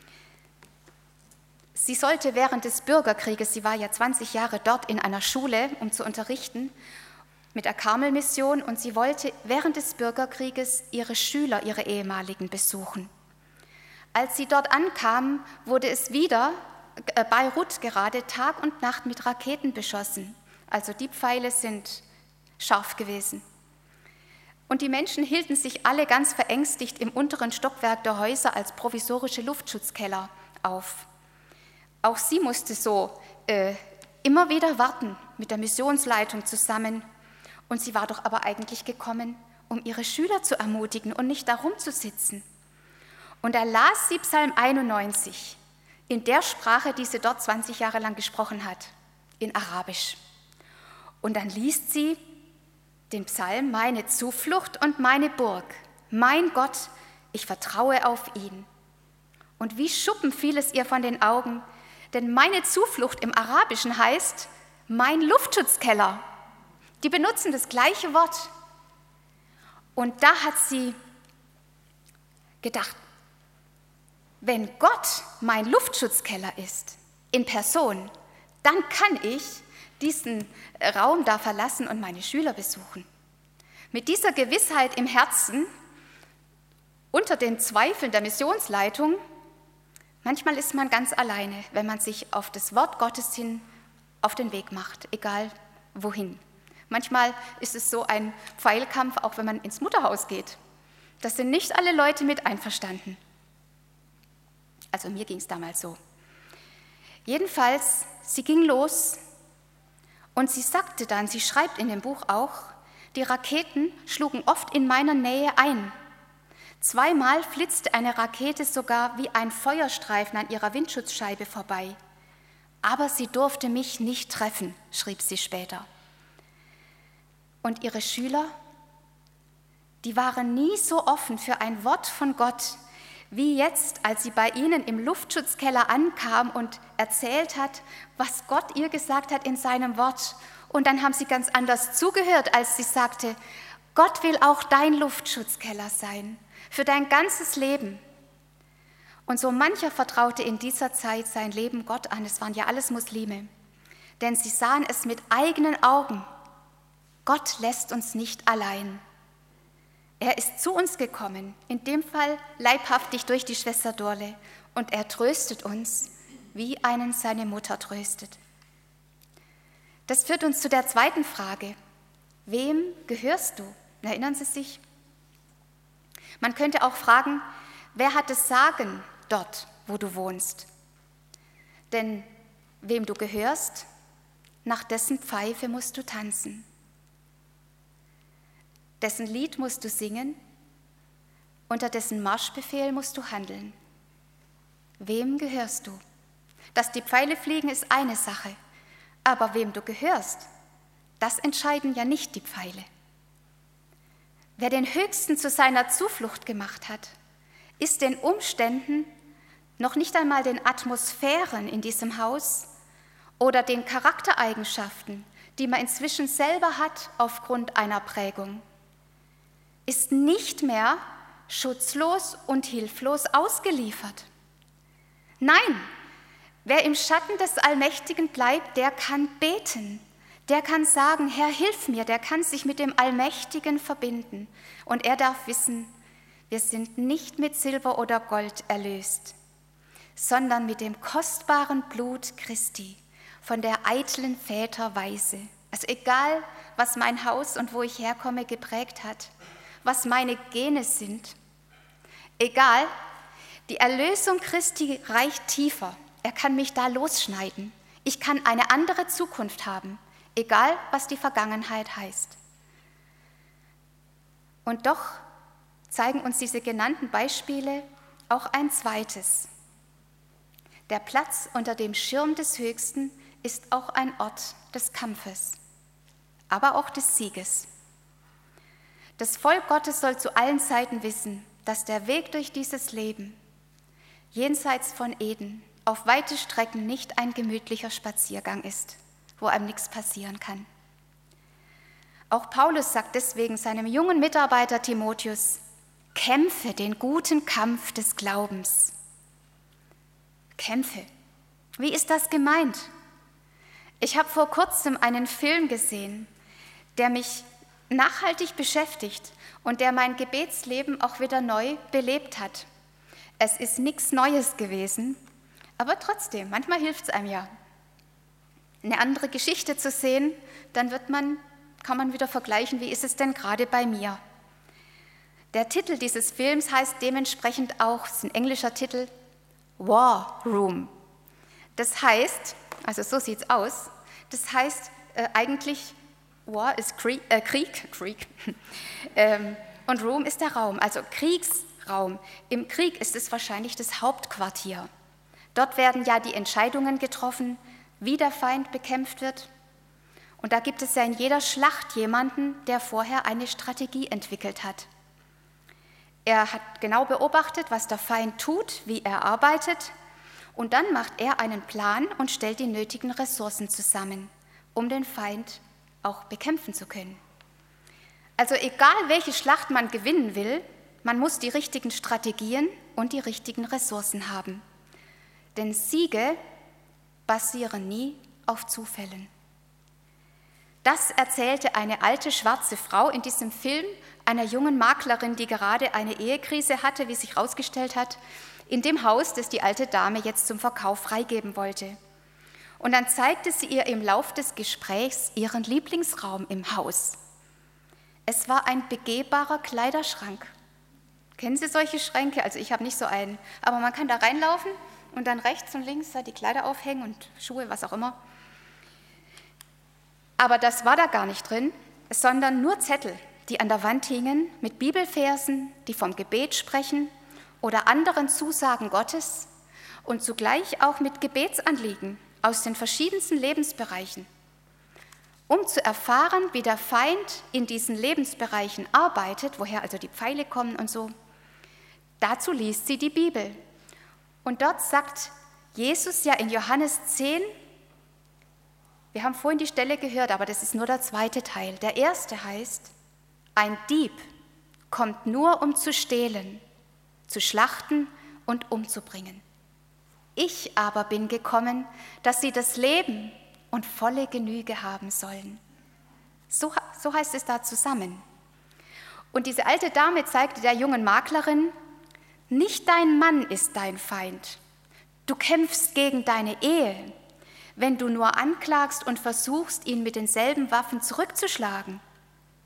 A: Sie sollte während des Bürgerkrieges, sie war ja 20 Jahre dort in einer Schule, um zu unterrichten, mit der Karmel-Mission, und sie wollte während des Bürgerkrieges ihre Schüler, ihre ehemaligen, besuchen. Als sie dort ankam, wurde es wieder Beirut gerade Tag und Nacht mit Raketen beschossen. Also die Pfeile sind scharf gewesen. Und die Menschen hielten sich alle ganz verängstigt im unteren Stockwerk der Häuser als provisorische Luftschutzkeller auf. Auch sie musste so immer wieder warten mit der Missionsleitung zusammen. Und sie war doch aber eigentlich gekommen, um ihre Schüler zu ermutigen und nicht da rumzusitzen. Und da las sie Psalm 91 in der Sprache, die sie dort 20 Jahre lang gesprochen hat, in Arabisch. Und dann liest sie den Psalm, meine Zuflucht und meine Burg, mein Gott, ich vertraue auf ihn. Und wie Schuppen fiel es ihr von den Augen, denn meine Zuflucht im Arabischen heißt mein Luftschutzkeller. Die benutzen das gleiche Wort. Und da hat sie gedacht, wenn Gott mein Luftschutzkeller ist, in Person, dann kann ich diesen Raum da verlassen und meine Schüler besuchen. Mit dieser Gewissheit im Herzen, unter den Zweifeln der Missionsleitung, manchmal ist man ganz alleine, wenn man sich auf das Wort Gottes hin auf den Weg macht, egal wohin. Manchmal ist es so ein Pfeilkampf, auch wenn man ins Mutterhaus geht. Da sind nicht alle Leute mit einverstanden. Also mir ging es damals so. Jedenfalls, sie ging los und sie sagte dann, sie schreibt in dem Buch auch, die Raketen schlugen oft in meiner Nähe ein. 2-mal flitzte eine Rakete sogar wie ein Feuerstreifen an ihrer Windschutzscheibe vorbei. Aber sie durfte mich nicht treffen, schrieb sie später. Und ihre Schüler, die waren nie so offen für ein Wort von Gott, wie jetzt, als sie bei ihnen im Luftschutzkeller ankam und erzählt hat, was Gott ihr gesagt hat in seinem Wort. Und dann haben sie ganz anders zugehört, als sie sagte, Gott will auch dein Luftschutzkeller sein, für dein ganzes Leben. Und so mancher vertraute in dieser Zeit sein Leben Gott an. Es waren ja alles Muslime, denn sie sahen es mit eigenen Augen. Gott lässt uns nicht allein. Er ist zu uns gekommen, in dem Fall leibhaftig durch die Schwester Dorle, und er tröstet uns, wie einen seine Mutter tröstet. Das führt uns zu der zweiten Frage. Wem gehörst du? Erinnern Sie sich? Man könnte auch fragen, wer hat das Sagen dort, wo du wohnst. Denn wem du gehörst, nach dessen Pfeife musst du tanzen. Dessen Lied musst du singen, unter dessen Marschbefehl musst du handeln. Wem gehörst du? Dass die Pfeile fliegen, ist eine Sache, aber wem du gehörst, das entscheiden ja nicht die Pfeile. Wer den Höchsten zu seiner Zuflucht gemacht hat, ist den Umständen, noch nicht einmal den Atmosphären in diesem Haus oder den Charaktereigenschaften, die man inzwischen selber hat aufgrund einer Prägung, ist nicht mehr schutzlos und hilflos ausgeliefert. Nein, wer im Schatten des Allmächtigen bleibt, der kann beten, der kann sagen, Herr, hilf mir, der kann sich mit dem Allmächtigen verbinden. Und er darf wissen, wir sind nicht mit Silber oder Gold erlöst, sondern mit dem kostbaren Blut Christi, von der eitlen Väterweise. Also egal, was mein Haus und wo ich herkomme geprägt hat, was meine Gene sind, egal, die Erlösung Christi reicht tiefer. Er kann mich da losschneiden. Ich kann eine andere Zukunft haben, egal was die Vergangenheit heißt. Und doch zeigen uns diese genannten Beispiele auch ein zweites. Der Platz unter dem Schirm des Höchsten ist auch ein Ort des Kampfes, aber auch des Sieges. Das Volk Gottes soll zu allen Zeiten wissen, dass der Weg durch dieses Leben, jenseits von Eden, auf weite Strecken nicht ein gemütlicher Spaziergang ist, wo einem nichts passieren kann. Auch Paulus sagt deswegen seinem jungen Mitarbeiter Timotheus, kämpfe den guten Kampf des Glaubens. Kämpfe. Wie ist das gemeint? Ich habe vor kurzem einen Film gesehen, der mich nachhaltig beschäftigt und der mein Gebetsleben auch wieder neu belebt hat. Es ist nichts Neues gewesen, aber trotzdem, manchmal hilft es einem ja. Eine andere Geschichte zu sehen, dann kann man wieder vergleichen, wie ist es denn gerade bei mir. Der Titel dieses Films heißt dementsprechend auch, es ist ein englischer Titel, War Room. Das heißt, also so sieht es aus, das heißt eigentlich, War ist Krieg, und Room ist der Raum, also Kriegsraum. Im Krieg ist es wahrscheinlich das Hauptquartier. Dort werden ja die Entscheidungen getroffen, wie der Feind bekämpft wird. Und da gibt es ja in jeder Schlacht jemanden, der vorher eine Strategie entwickelt hat. Er hat genau beobachtet, was der Feind tut, wie er arbeitet, und dann macht er einen Plan und stellt die nötigen Ressourcen zusammen, um den Feind auch bekämpfen zu können. Also egal, welche Schlacht man gewinnen will, man muss die richtigen Strategien und die richtigen Ressourcen haben. Denn Siege basieren nie auf Zufällen. Das erzählte eine alte schwarze Frau in diesem Film einer jungen Maklerin, die gerade eine Ehekrise hatte, wie sich herausgestellt hat, in dem Haus, das die alte Dame jetzt zum Verkauf freigeben wollte. Und dann zeigte sie ihr im Lauf des Gesprächs ihren Lieblingsraum im Haus. Es war ein begehbarer Kleiderschrank. Kennen Sie solche Schränke? Also ich habe nicht so einen, aber man kann da reinlaufen und dann rechts und links da die Kleider aufhängen und Schuhe, was auch immer. Aber das war da gar nicht drin, sondern nur Zettel, die an der Wand hingen mit Bibelversen, die vom Gebet sprechen oder anderen Zusagen Gottes und zugleich auch mit Gebetsanliegen aus den verschiedensten Lebensbereichen, um zu erfahren, wie der Feind in diesen Lebensbereichen arbeitet, woher also die Pfeile kommen und so. Dazu liest sie die Bibel. Und dort sagt Jesus ja in Johannes 10, wir haben vorhin die Stelle gehört, aber das ist nur der zweite Teil. Der erste heißt, ein Dieb kommt nur, um zu stehlen, zu schlachten und umzubringen. Ich aber bin gekommen, dass sie das Leben und volle Genüge haben sollen. So heißt es da zusammen. Und diese alte Dame zeigte der jungen Maklerin, nicht dein Mann ist dein Feind. Du kämpfst gegen deine Ehe, wenn du nur anklagst und versuchst, ihn mit denselben Waffen zurückzuschlagen.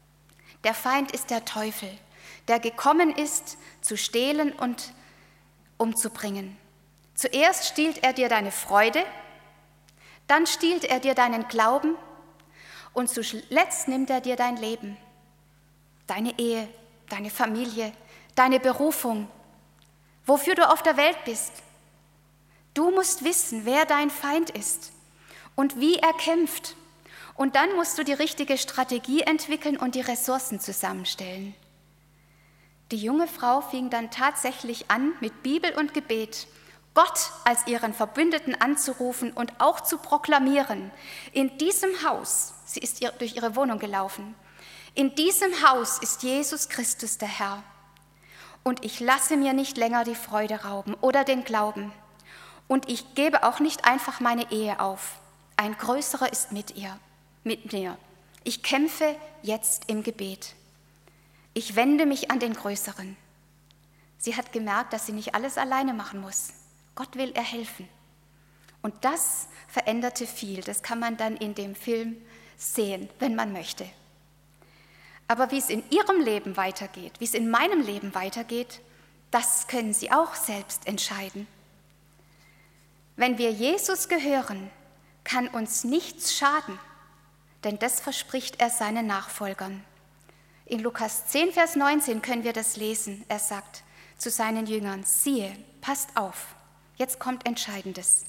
A: Der Feind ist der Teufel, der gekommen ist, zu stehlen und umzubringen. Zuerst stiehlt er dir deine Freude, dann stiehlt er dir deinen Glauben und zuletzt nimmt er dir dein Leben, deine Ehe, deine Familie, deine Berufung, wofür du auf der Welt bist. Du musst wissen, wer dein Feind ist und wie er kämpft. Und dann musst du die richtige Strategie entwickeln und die Ressourcen zusammenstellen. Die junge Frau fing dann tatsächlich an, mit Bibel und Gebet Gott als ihren Verbündeten anzurufen und auch zu proklamieren, in diesem Haus, sie ist durch ihre Wohnung gelaufen, in diesem Haus ist Jesus Christus der Herr. Und ich lasse mir nicht länger die Freude rauben oder den Glauben. Und ich gebe auch nicht einfach meine Ehe auf. Ein Größerer ist mit mir. Ich kämpfe jetzt im Gebet. Ich wende mich an den Größeren. Sie hat gemerkt, dass sie nicht alles alleine machen muss. Gott will ihr helfen. Und das veränderte viel. Das kann man dann in dem Film sehen, wenn man möchte. Aber wie es in ihrem Leben weitergeht, wie es in meinem Leben weitergeht, das können Sie auch selbst entscheiden. Wenn wir Jesus gehören, kann uns nichts schaden, denn das verspricht er seinen Nachfolgern. In Lukas 10, Vers 19 können wir das lesen. Er sagt zu seinen Jüngern, siehe, passt auf, jetzt kommt Entscheidendes.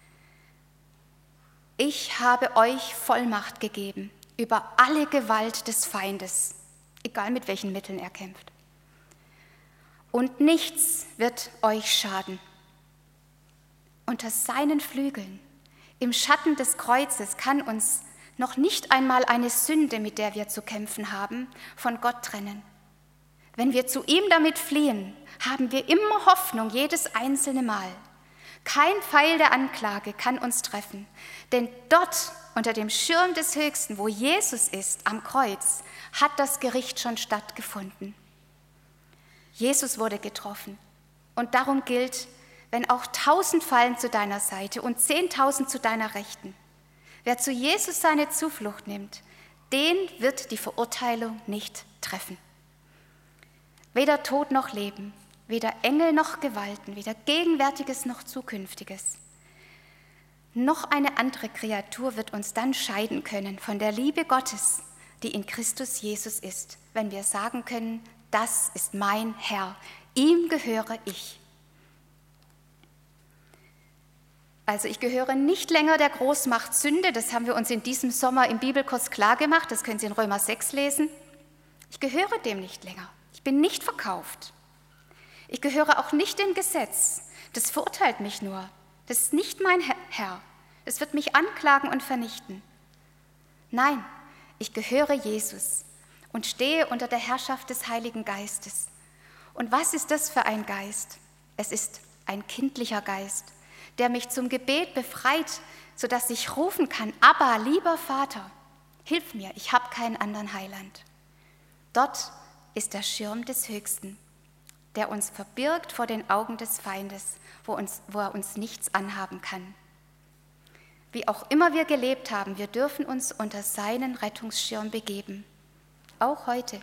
A: Ich habe euch Vollmacht gegeben über alle Gewalt des Feindes, egal mit welchen Mitteln er kämpft. Und nichts wird euch schaden. Unter seinen Flügeln, im Schatten des Kreuzes, kann uns noch nicht einmal eine Sünde, mit der wir zu kämpfen haben, von Gott trennen. Wenn wir zu ihm damit fliehen, haben wir immer Hoffnung, jedes einzelne Mal. Kein Pfeil der Anklage kann uns treffen, denn dort unter dem Schirm des Höchsten, wo Jesus ist, am Kreuz, hat das Gericht schon stattgefunden. Jesus wurde getroffen und darum gilt, wenn auch 1000 fallen zu deiner Seite und 10.000 zu deiner Rechten. Wer zu Jesus seine Zuflucht nimmt, den wird die Verurteilung nicht treffen. Weder Tod noch Leben, weder Engel noch Gewalten, weder Gegenwärtiges noch Zukünftiges. Noch eine andere Kreatur wird uns dann scheiden können von der Liebe Gottes, die in Christus Jesus ist, wenn wir sagen können, das ist mein Herr, ihm gehöre ich. Also ich gehöre nicht länger der Großmacht Sünde, das haben wir uns in diesem Sommer im Bibelkurs klar gemacht, das können Sie in Römer 6 lesen. Ich gehöre dem nicht länger, ich bin nicht verkauft. Ich gehöre auch nicht dem Gesetz, das verurteilt mich nur. Das ist nicht mein Herr. Es wird mich anklagen und vernichten. Nein, ich gehöre Jesus und stehe unter der Herrschaft des Heiligen Geistes. Und was ist das für ein Geist? Es ist ein kindlicher Geist, der mich zum Gebet befreit, sodass ich rufen kann, Abba, lieber Vater, hilf mir, ich habe keinen anderen Heiland. Dort ist der Schirm des Höchsten, der uns verbirgt vor den Augen des Feindes, wo er uns nichts anhaben kann. Wie auch immer wir gelebt haben, wir dürfen uns unter seinen Rettungsschirm begeben, auch heute.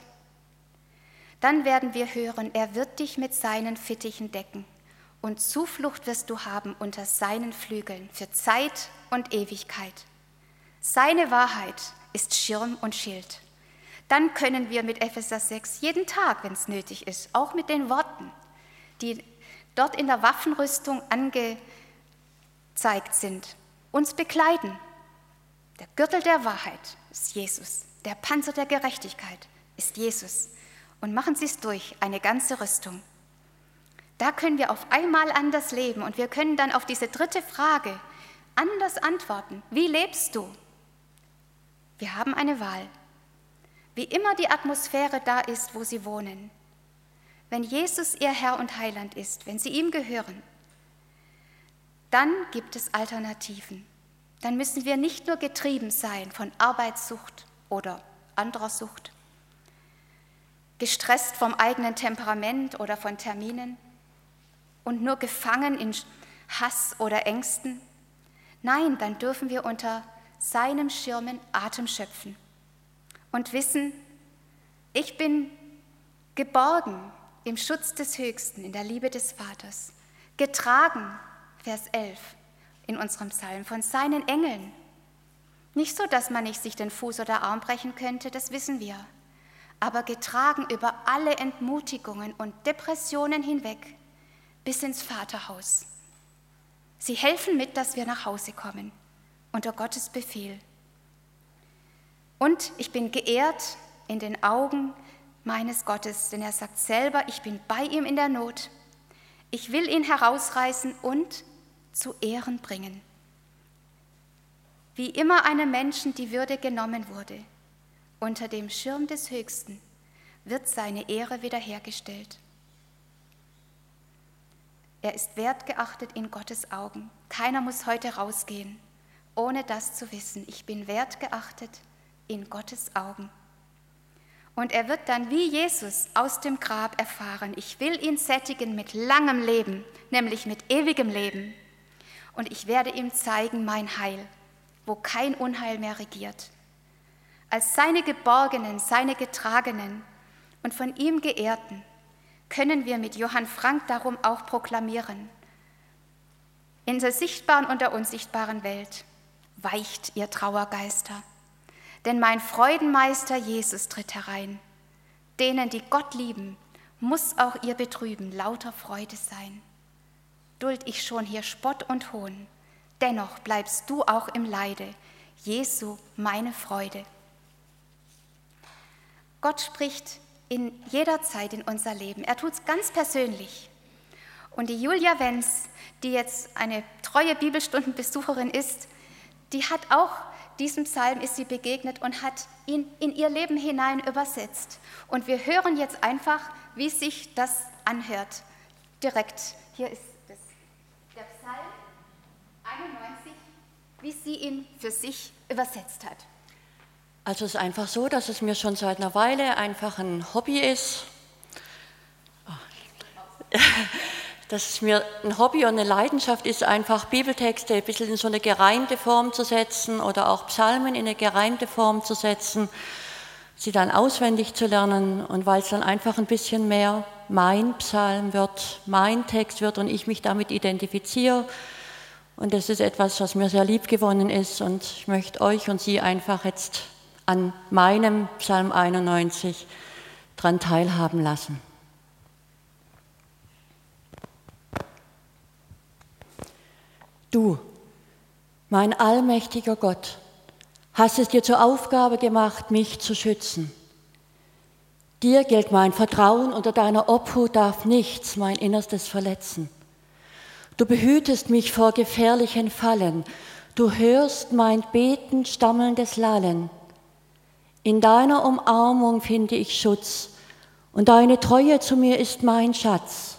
A: Dann werden wir hören, er wird dich mit seinen Fittichen decken und Zuflucht wirst du haben unter seinen Flügeln für Zeit und Ewigkeit. Seine Wahrheit ist Schirm und Schild. Dann können wir mit Epheser 6 jeden Tag, wenn es nötig ist, auch mit den Worten, die dort in der Waffenrüstung angezeigt sind, uns bekleiden. Der Gürtel der Wahrheit ist Jesus, der Panzer der Gerechtigkeit ist Jesus. Und machen Sie es durch, eine ganze Rüstung. Da können wir auf einmal anders leben und wir können dann auf diese dritte Frage anders antworten. Wie lebst du? Wir haben eine Wahl. Wie immer die Atmosphäre da ist, wo Sie wohnen. Wenn Jesus Ihr Herr und Heiland ist, wenn Sie ihm gehören, dann gibt es Alternativen. Dann müssen wir nicht nur getrieben sein von Arbeitssucht oder anderer Sucht, gestresst vom eigenen Temperament oder von Terminen und nur gefangen in Hass oder Ängsten. Nein, dann dürfen wir unter seinem Schirmen Atem schöpfen und wissen, ich bin geborgen im Schutz des Höchsten, in der Liebe des Vaters. getragen, Vers 11 in unserem Psalm, von seinen Engeln. Nicht so, dass man nicht sich den Fuß oder Arm brechen könnte, das wissen wir, aber getragen über alle Entmutigungen und Depressionen hinweg bis ins Vaterhaus. Sie helfen mit, dass wir nach Hause kommen, unter Gottes Befehl. Und ich bin geehrt in den Augen meines Gottes, denn er sagt selber, ich bin bei ihm in der Not. Ich will ihn herausreißen und zu Ehren bringen. Wie immer einem Menschen die Würde genommen wurde, unter dem Schirm des Höchsten wird seine Ehre wiederhergestellt. Er ist wertgeachtet in Gottes Augen. Keiner muss heute rausgehen, ohne das zu wissen. Ich bin wertgeachtet in Gottes Augen. Und er wird dann wie Jesus aus dem Grab erfahren, ich will ihn sättigen mit langem Leben, nämlich mit ewigem Leben. Und ich werde ihm zeigen mein Heil, wo kein Unheil mehr regiert. Als seine Geborgenen, seine Getragenen und von ihm Geehrten können wir mit Johann Frank darum auch proklamieren. In der sichtbaren und der unsichtbaren Welt weicht ihr Trauergeister, denn mein Freudenmeister Jesus tritt herein. Denen, die Gott lieben, muss auch ihr Betrüben lauter Freude sein. Duld ich schon hier Spott und Hohn, dennoch bleibst du auch im Leide, Jesu meine Freude. Gott spricht in jeder Zeit in unser Leben. Er tut es ganz persönlich. Und die Julia Wenz, die jetzt eine treue Bibelstundenbesucherin ist, die hat auch diesem Psalm ist sie begegnet und hat ihn in ihr Leben hinein übersetzt. Und wir hören jetzt einfach, wie sich das anhört. Direkt. Hier ist der Psalm 91, wie sie ihn für sich übersetzt hat.
T: Also es ist einfach so, dass es mir schon seit einer Weile einfach ein Hobby ist. Dass es mir ein Hobby und eine Leidenschaft ist, einfach Bibeltexte ein bisschen in so eine gereimte Form zu setzen oder auch Psalmen in eine gereimte Form zu setzen, sie dann auswendig zu lernen und weil es dann einfach ein bisschen mehr mein Psalm wird, mein Text wird und ich mich damit identifiziere. Und das ist etwas, was mir sehr lieb gewonnen ist und ich möchte euch und Sie einfach jetzt an meinem Psalm 91 daran teilhaben lassen. Du, mein allmächtiger Gott, hast es dir zur Aufgabe gemacht, mich zu schützen. Dir gilt mein Vertrauen, unter deiner Obhut darf nichts mein Innerstes verletzen. Du behütest mich vor gefährlichen Fallen, du hörst mein Beten, stammelndes Lallen. In deiner Umarmung finde ich Schutz und deine Treue zu mir ist mein Schatz.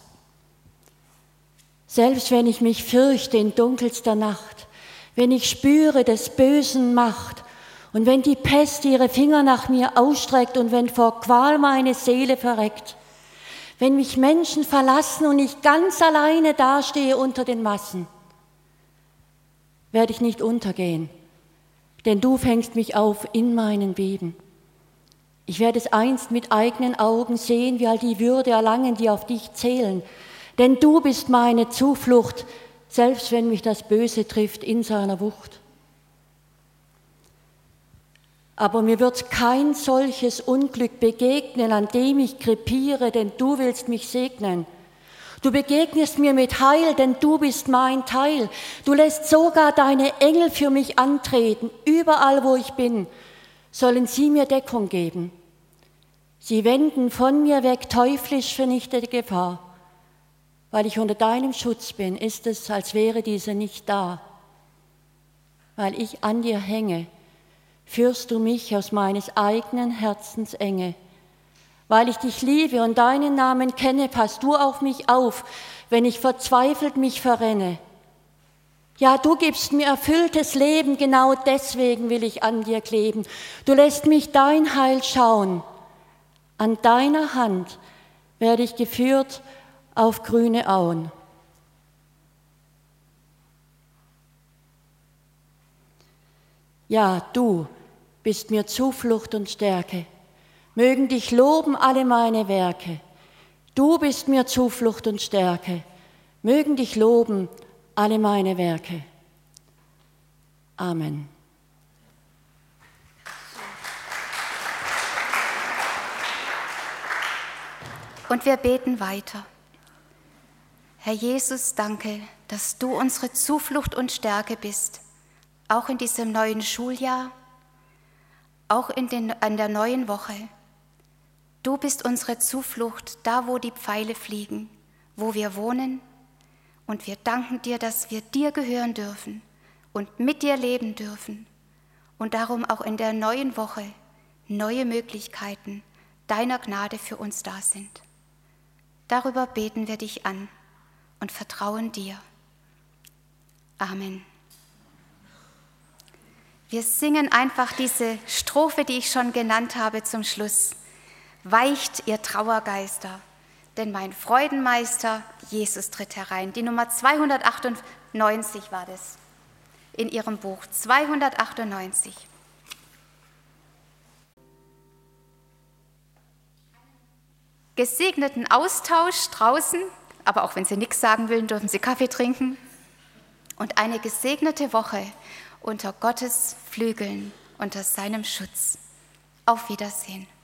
T: Selbst wenn ich mich fürchte in dunkelster Nacht, wenn ich spüre des Bösen Macht und wenn die Pest ihre Finger nach mir ausstreckt und wenn vor Qual meine Seele verreckt, wenn mich Menschen verlassen und ich ganz alleine dastehe unter den Massen, werde ich nicht untergehen, denn du fängst mich auf in meinen Beben. Ich werde es einst mit eigenen Augen sehen, wie all die Würde erlangen, die auf dich zählen, denn du bist meine Zuflucht, selbst wenn mich das Böse trifft in seiner Wucht. Aber mir wird kein solches Unglück begegnen, an dem ich krepiere, denn du willst mich segnen. Du begegnest mir mit Heil, denn du bist mein Teil. Du lässt sogar deine Engel für mich antreten, überall wo ich bin, sollen sie mir Deckung geben. Sie wenden von mir weg teuflisch vernichtete Gefahr. Weil ich unter deinem Schutz bin, ist es, als wäre diese nicht da. Weil ich an dir hänge, führst du mich aus meines eigenen Herzens Enge. Weil ich dich liebe und deinen Namen kenne, passt du auf mich auf, wenn ich verzweifelt mich verrenne. Ja, du gibst mir erfülltes Leben, genau deswegen will ich an dir kleben. Du lässt mich dein Heil schauen. An deiner Hand werde ich geführt auf grüne Auen. Ja, du bist mir Zuflucht und Stärke. Mögen dich loben alle meine Werke. Du bist mir Zuflucht und Stärke. Mögen dich loben alle meine Werke. Amen.
A: Und wir beten weiter. Herr Jesus, danke, dass du unsere Zuflucht und Stärke bist, auch in diesem neuen Schuljahr, auch in der neuen Woche. Du bist unsere Zuflucht, da wo die Pfeile fliegen, wo wir wohnen. Und wir danken dir, dass wir dir gehören dürfen und mit dir leben dürfen. Und darum auch in der neuen Woche neue Möglichkeiten deiner Gnade für uns da sind. Darüber beten wir dich an und vertrauen dir. Amen. Wir singen einfach diese Strophe, die ich schon genannt habe zum Schluss. Weicht ihr Trauergeister, denn mein Freudenmeister Jesus tritt herein. Die Nummer 298 war das in ihrem Buch, 298. Gesegneten Austausch draußen, aber auch wenn Sie nichts sagen wollen, dürfen Sie Kaffee trinken. Und eine gesegnete Woche unter Gottes Flügeln, unter seinem Schutz. Auf Wiedersehen.